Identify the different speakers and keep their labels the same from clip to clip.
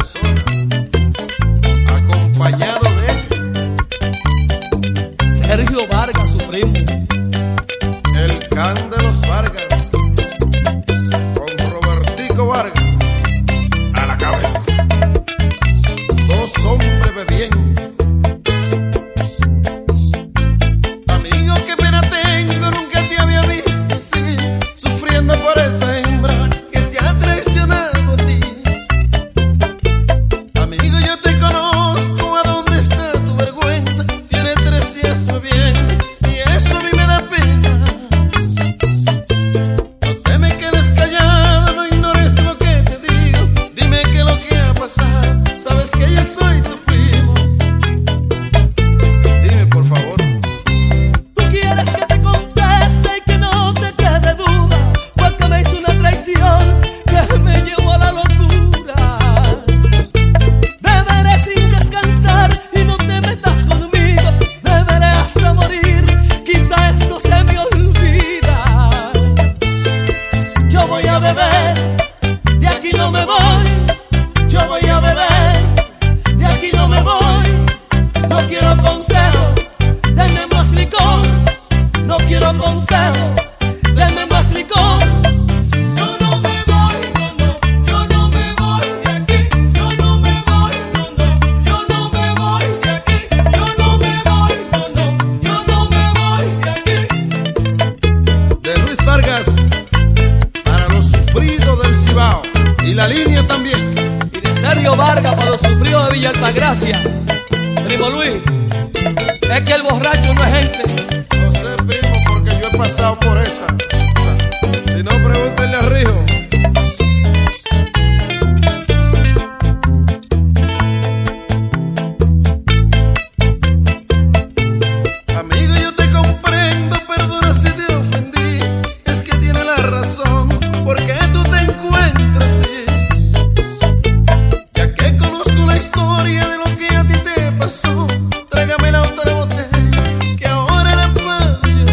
Speaker 1: persona, acompañado de
Speaker 2: Sergio Vargas, su primo,
Speaker 1: el Can de los Vargas, con Robertico Vargas a la cabeza. Dos hombres bebiendo. Amigo, qué pena tengo, nunca te había visto así, sufriendo por esa hembra que te ha traicionado a ti. Amigo, yo te conozco, ¿a dónde está tu vergüenza? Tiene 3 días bebiendo y eso a mí me da pena. No te me quedes callado, no ignores lo que te digo, dime qué es lo que ha pasado, sabes que yo soy tu primo. Dime por favor.
Speaker 2: tú quieres que te conteste y que no te quede duda. Fue que me hizo una traición que me llevó a la locura. Beberé sin descansar y no te metas conmigo. Beberé hasta morir, quizá esto se me olvida. Yo voy a beber, de aquí no me voy. Yo voy a beber, de aquí no me voy. No quiero consejos, denme más licor. No quiero consejos, denme más licor. Yo no me voy, no, no, yo no me voy de aquí. Yo no me voy, no, no, yo no me voy de aquí. Yo no me voy, no, no, yo no me voy de aquí.
Speaker 1: De Luis Vargas para los sufridos del Cibao y la línea también.
Speaker 2: Y de Sergio Vargas para los sufridos de Villa Altagracia. Primo Luis, es que el borracho no es gente.
Speaker 1: No sé, primo, porque yo he pasado por esa. Si no, pregúntenle a Rijo. Amigo, yo te comprendo, perdona si te ofendí. Es que tiene la razón, porque tú te encuentras así. Ya que conozco la historia de lo que a ti te pasó, trágame la otra botella, que ahora la pago yo.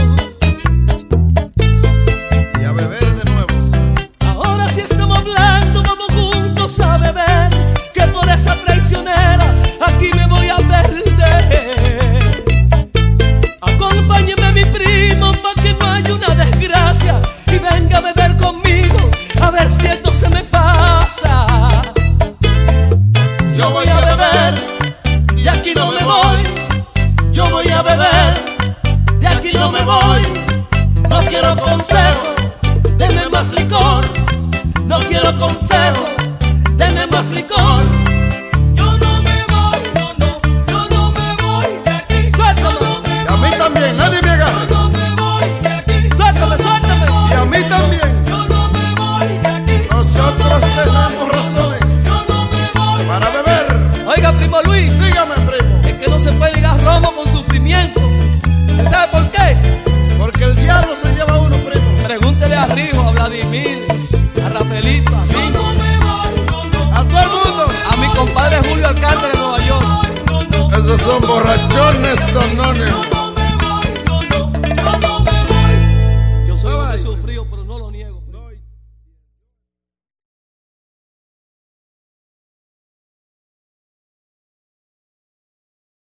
Speaker 1: Y a beber de nuevo.
Speaker 2: Ahora sí estamos hablando, vamos juntos a beber. Que por esa traicionera aquí me voy a perder. Acompáñeme mi primo pa' que no haya una desgracia. Y venga a beber conmigo, a ver si esto se me pasa. Yo voy a beber, de aquí no me voy. Yo voy a beber, de aquí no me voy. No quiero consejos, denme más licor. No quiero consejos, denme más licor. Yo no me voy, no, no, yo no me voy de aquí. Suéltame.
Speaker 1: Y a mí también, nadie me agarre.
Speaker 2: Yo no me voy de aquí. Suéltame, suéltame.
Speaker 1: Y a mí también.
Speaker 2: Yo no me voy de aquí.
Speaker 1: Nosotros tenemos razones
Speaker 2: Yo no me voy.
Speaker 1: para beber.
Speaker 2: Oiga, primo Luis,
Speaker 1: Dígame, primo.
Speaker 2: es que no se puede ligar romo con sufrimiento. ¿Usted sabe por qué?
Speaker 1: Porque el diablo se lleva a uno, primo.
Speaker 2: Pregúntele a Rijo, a Vladimir, a Rafaelito, a Cinco,
Speaker 1: A todo el mundo.
Speaker 2: a mi compadre Julio Alcántara de Nueva York.
Speaker 1: Esos son borrachones sonónimos.